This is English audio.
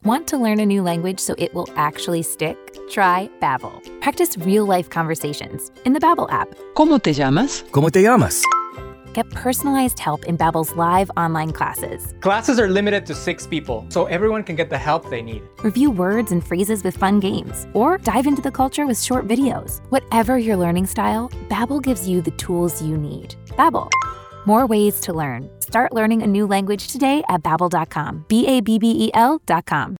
Want to learn a new language so it will actually stick? Try Babbel. Practice real-life conversations in the Babbel app. ¿Cómo te llamas? ¿Cómo te llamas? Get personalized help in Babbel's live online classes. Classes are limited to 6 people, so everyone can get the help they need. Review words and phrases with fun games, or dive into the culture with short videos. Whatever your learning style, Babbel gives you the tools you need. Babbel, more ways to learn. Start learning a new language today at Babbel.com. BABBEL.com.